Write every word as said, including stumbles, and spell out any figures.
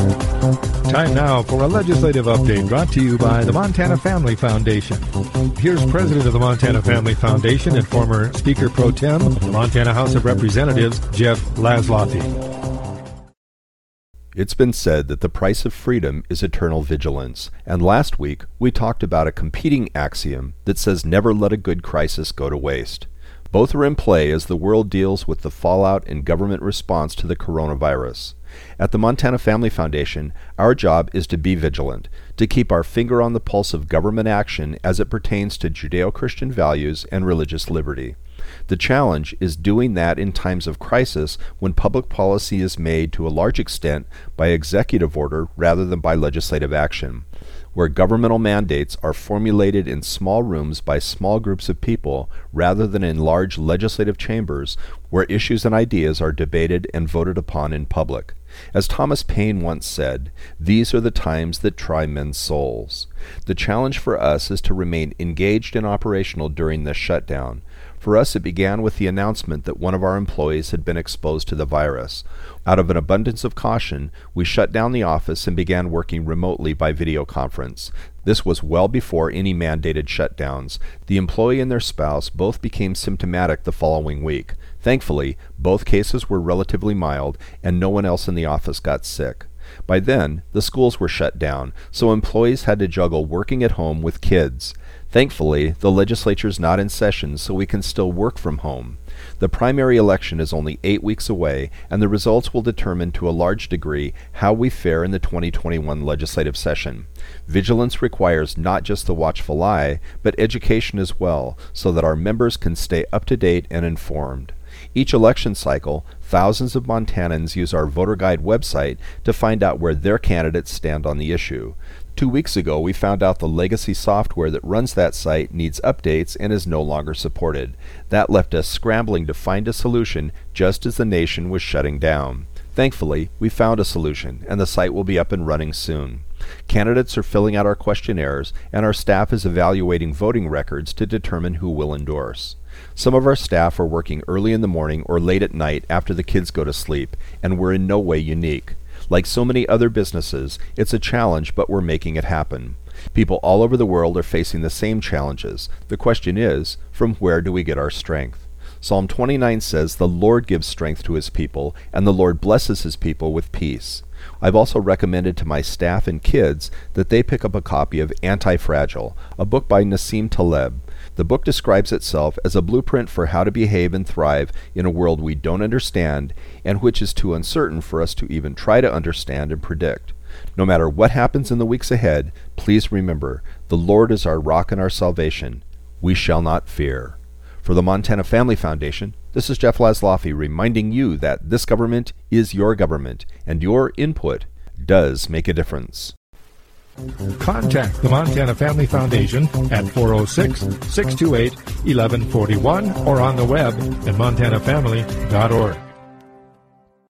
Time now for a legislative update brought to you by the Montana Family Foundation. Here's President of the Montana Family Foundation and former Speaker Pro Tem, the Montana House of Representatives, Jeff Laszloffy. It's been said that the price of freedom is eternal vigilance, and last week we talked about a competing axiom that says never let a good crisis go to waste. Both are in play as the world deals with the fallout and government response to the coronavirus. At the Montana Family Foundation, our job is to be vigilant, to keep our finger on the pulse of government action as it pertains to Judeo-Christian values and religious liberty. The challenge is doing that in times of crisis when public policy is made to a large extent by executive order rather than by legislative action, where governmental mandates are formulated in small rooms by small groups of people rather than in large legislative chambers where issues and ideas are debated and voted upon in public. As Thomas Paine once said, these are the times that try men's souls. The challenge for us is to remain engaged and operational during this shutdown. For us, it began with the announcement that one of our employees had been exposed to the virus. Out of an abundance of caution, we shut down the office and began working remotely by video conference. This was well before any mandated shutdowns. The employee and their spouse both became symptomatic the following week. Thankfully, both cases were relatively mild, and no one else in the office got sick. By then, the schools were shut down, so employees had to juggle working at home with kids. Thankfully, the legislature's not in session, so we can still work from home. The primary election is only eight weeks away, and the results will determine to a large degree how we fare in the twenty twenty-one legislative session. Vigilance requires not just the watchful eye, but education as well, so that our members can stay up to date and informed. Each election cycle, thousands of Montanans use our voter guide website to find out where their candidates stand on the issue. Two weeks ago, we found out the legacy software that runs that site needs updates and is no longer supported. That left us scrambling to find a solution just as the nation was shutting down. Thankfully, we found a solution, and the site will be up and running soon. Candidates are filling out our questionnaires, and our staff is evaluating voting records to determine who will endorse. Some of our staff are working early in the morning or late at night after the kids go to sleep, and we're in no way unique. Like so many other businesses, it's a challenge, but we're making it happen. People all over the world are facing the same challenges. The question is, from where do we get our strength? Psalm twenty-nine says, "The Lord gives strength to his people, and the Lord blesses his people with peace." I've also recommended to my staff and kids that they pick up a copy of Anti-Fragile, a book by Nassim Taleb. The book describes itself as a blueprint for how to behave and thrive in a world we don't understand and which is too uncertain for us to even try to understand and predict. No matter what happens in the weeks ahead, please remember, the Lord is our rock and our salvation. We shall not fear. For the Montana Family Foundation, this is Jeff Laszloffy reminding you that this government is your government, and your input does make a difference. Contact the Montana Family Foundation at four oh six, six two eight, one one four one or on the web at montana family dot org.